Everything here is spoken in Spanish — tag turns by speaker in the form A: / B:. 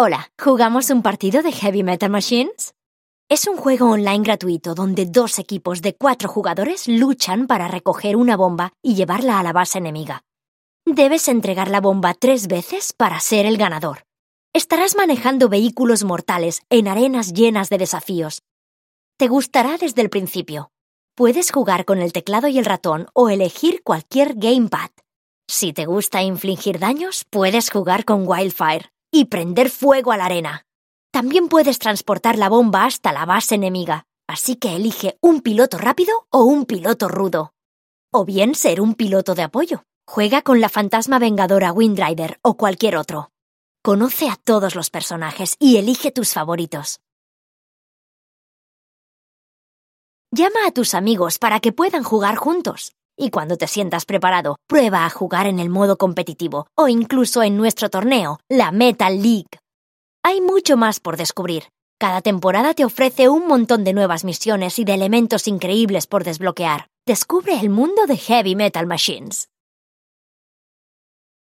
A: Hola, ¿jugamos un partido de Heavy Metal Machines? Es un juego online gratuito donde 2 equipos de 4 jugadores luchan para recoger una bomba y llevarla a la base enemiga. Debes entregar la bomba 3 veces para ser el ganador. Estarás manejando vehículos mortales en arenas llenas de desafíos. Te gustará desde el principio. Puedes jugar con el teclado y el ratón o elegir cualquier gamepad. Si te gusta infligir daños, puedes jugar con Wildfire y prender fuego a la arena. También puedes transportar la bomba hasta la base enemiga, así que elige un piloto rápido o un piloto rudo. O bien ser un piloto de apoyo. Juega con la fantasma vengadora Windrider o cualquier otro. Conoce a todos los personajes y elige tus favoritos. Llama a tus amigos para que puedan jugar juntos. Y cuando te sientas preparado, prueba a jugar en el modo competitivo o incluso en nuestro torneo, la Metal League. Hay mucho más por descubrir. Cada temporada te ofrece un montón de nuevas misiones y de elementos increíbles por desbloquear. Descubre el mundo de Heavy Metal Machines.